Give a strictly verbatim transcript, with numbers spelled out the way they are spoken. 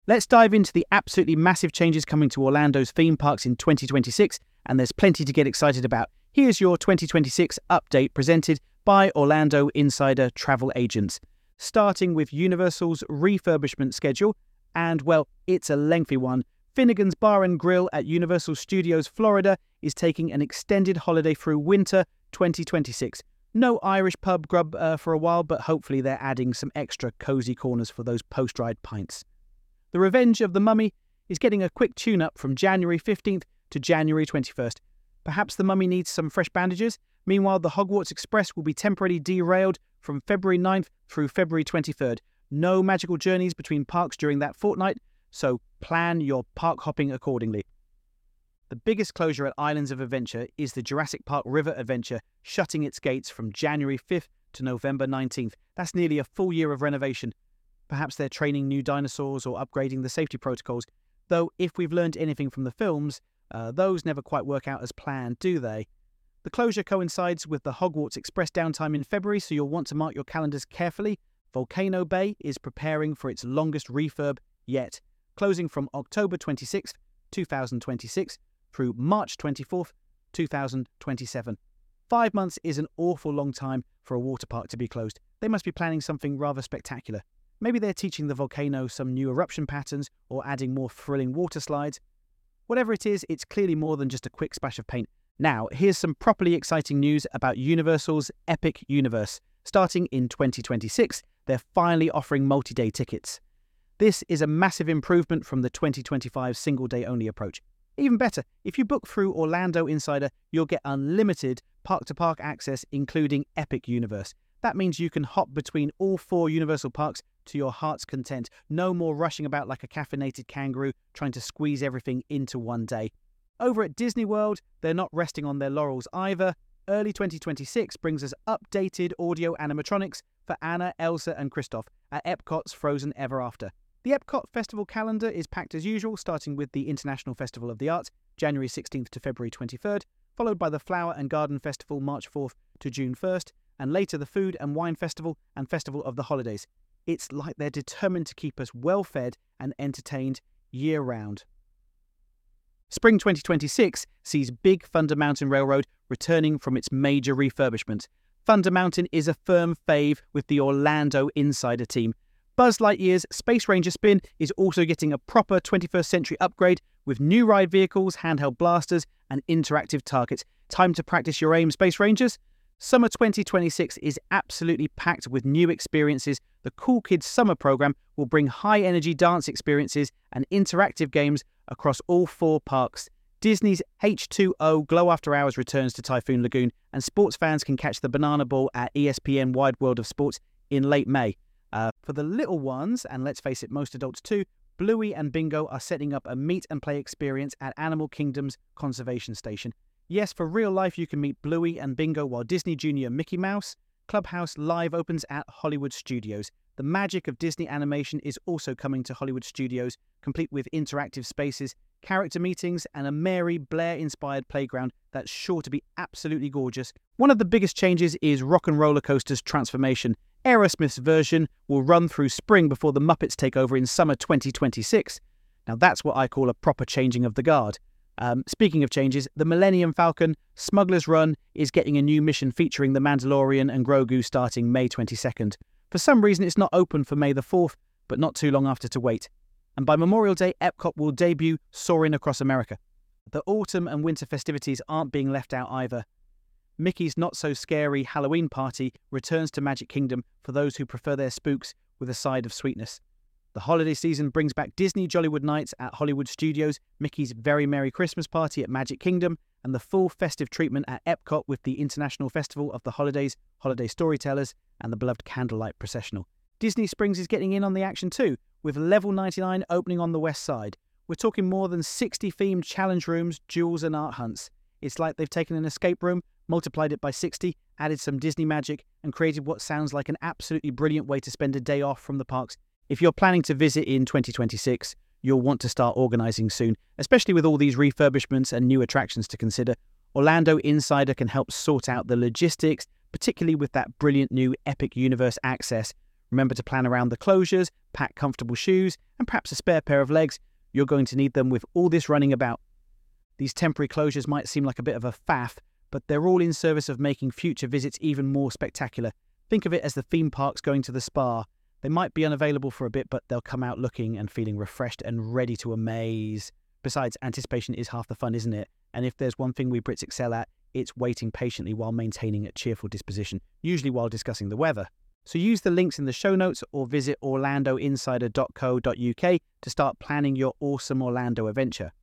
Let's dive into the absolutely massive changes coming to Orlando's theme parks in twenty twenty-six, and there's plenty to get excited about. Here's your twenty twenty-six update presented by Orlando Insider Travel Agents. Starting with Universal's refurbishment schedule, and well, it's a lengthy one. Finnegan's Bar and Grill at Universal Studios Florida is taking an extended holiday through winter twenty twenty-six. No Irish pub grub uh, for a while, but hopefully they're adding some extra cosy corners for those post-ride pints. The Revenge of the Mummy is getting a quick tune-up from January fifteenth to January twenty-first. Perhaps the Mummy needs some fresh bandages. Meanwhile, the Hogwarts Express will be temporarily derailed from February ninth through February twenty-third. No magical journeys between parks during that fortnight, so plan your park hopping accordingly. The biggest closure at Islands of Adventure is the Jurassic Park River Adventure, shutting its gates from January fifth to November nineteenth. That's nearly a full year of renovation. Perhaps they're training new dinosaurs or upgrading the safety protocols. Though, if we've learned anything from the films, uh, those never quite work out as planned, do they? The closure coincides with the Hogwarts Express downtime in February, so you'll want to mark your calendars carefully. Volcano Bay is preparing for its longest refurb yet, closing from October twenty-sixth, twenty twenty-six through March twenty-fourth, twenty twenty-seven. Five months is an awful long time for a water park to be closed. They must be planning something rather spectacular. Maybe they're teaching the volcano some new eruption patterns or adding more thrilling water slides. Whatever it is, it's clearly more than just a quick splash of paint. Now, here's some properly exciting news about Universal's Epic Universe. Starting in twenty twenty-six, they're finally offering multi-day tickets. This is a massive improvement from the twenty twenty-five single-day-only approach. Even better, if you book through Orlando Insider, you'll get unlimited park-to-park access, including Epic Universe. That means you can hop between all four Universal parks to your heart's content. No more rushing about like a caffeinated kangaroo trying to squeeze everything into one day. Over at Disney World, they're not resting on their laurels either. Early twenty twenty-six brings us updated audio animatronics for Anna, Elsa and Kristoff at Epcot's Frozen Ever After. The Epcot Festival calendar is packed as usual, starting with the International Festival of the Arts, January sixteenth to February twenty-third, followed by the Flower and Garden Festival, March fourth to June first, and later the Food and Wine Festival and Festival of the Holidays. It's like they're determined to keep us well-fed and entertained year-round. Spring twenty twenty-six sees Big Thunder Mountain Railroad returning from its major refurbishment. Thunder Mountain is a firm fave with the Orlando Insider team. Buzz Lightyear's Space Ranger Spin is also getting a proper twenty-first century upgrade with new ride vehicles, handheld blasters, and interactive targets. Time to practice your aim, Space Rangers? Summer twenty twenty-six is absolutely packed with new experiences. The Cool Kids Summer program will bring high-energy dance experiences and interactive games across all four parks. Disney's H two O Glow After Hours returns to Typhoon Lagoon, and sports fans can catch the Banana Ball at E S P N Wide World of Sports in late May. Uh, for the little ones, and let's face it, most adults too, Bluey and Bingo are setting up a meet and play experience at Animal Kingdom's Conservation Station. Yes, for real life you can meet Bluey and Bingo while Disney Junior Mickey Mouse Clubhouse Live opens at Hollywood Studios. The magic of Disney animation is also coming to Hollywood Studios, complete with interactive spaces, character meetings, and a Mary Blair-inspired playground that's sure to be absolutely gorgeous. One of the biggest changes is Rock and Roller Coaster's transformation. Aerosmith's version will run through spring before the Muppets take over in summer twenty twenty-six. Now that's what I call a proper changing of the guard. Um, speaking of changes, the Millennium Falcon Smuggler's Run is getting a new mission featuring the Mandalorian and Grogu starting May twenty-second. For some reason it's not open for May the fourth, but not too long after to wait. And by Memorial Day, Epcot will debut Soarin' Across America. The autumn and winter festivities aren't being left out either. Mickey's Not-So-Scary Halloween Party returns to Magic Kingdom for those who prefer their spooks with a side of sweetness. The holiday season brings back Disney Jollywood Nights at Hollywood Studios, Mickey's Very Merry Christmas Party at Magic Kingdom, and the full festive treatment at Epcot with the International Festival of the Holidays, Holiday Storytellers, and the beloved Candlelight Processional. Disney Springs is getting in on the action too, with Level ninety-nine opening on the west side. We're talking more than sixty themed challenge rooms, jewels, and art hunts. It's like they've taken an escape room, multiplied it by sixty, added some Disney magic, and created what sounds like an absolutely brilliant way to spend a day off from the parks. If you're planning to visit in twenty twenty-six, you'll want to start organising soon, especially with all these refurbishments and new attractions to consider. Orlando Insider can help sort out the logistics, particularly with that brilliant new Epic Universe access. Remember to plan around the closures, pack comfortable shoes, and perhaps a spare pair of legs. You're going to need them with all this running about. These temporary closures might seem like a bit of a faff, but they're all in service of making future visits even more spectacular. Think of it as the theme parks going to the spa. They might be unavailable for a bit, but they'll come out looking and feeling refreshed and ready to amaze. Besides, anticipation is half the fun, isn't it? And if there's one thing we Brits excel at, it's waiting patiently while maintaining a cheerful disposition, usually while discussing the weather. So use the links in the show notes or visit orlando insider dot co dot uk to start planning your awesome Orlando adventure.